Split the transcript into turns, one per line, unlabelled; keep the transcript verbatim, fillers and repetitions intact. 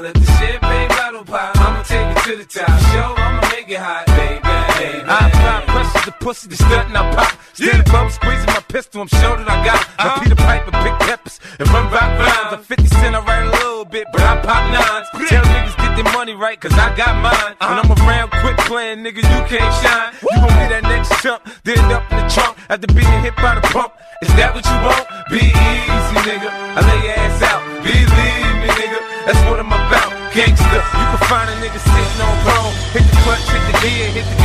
let the champagne bottle pop. I'ma take it to the top. Show, I'ma make it hot, baby. baby. I apply pressure to pussy, the stunt and I pop. Still the bum squeezing my pistol, I'm sure that I got it. I Peter Piper, pick peppers, and run rock rhymes. I'm fifty cent, I write a little bit, but I pop nines. Tell niggas get their money right, cause I got mine. When I'm around quick playing, nigga, you can't shine. You gon' be that next chump, then end up in the trunk after being hit by the pump. Is that what you want? Be easy, nigga. I lay your ass out. Believe me, nigga. That's what I'm about. Gangsta. You can find a nigga sitting on throne. Hit the clutch, hit the gear, hit the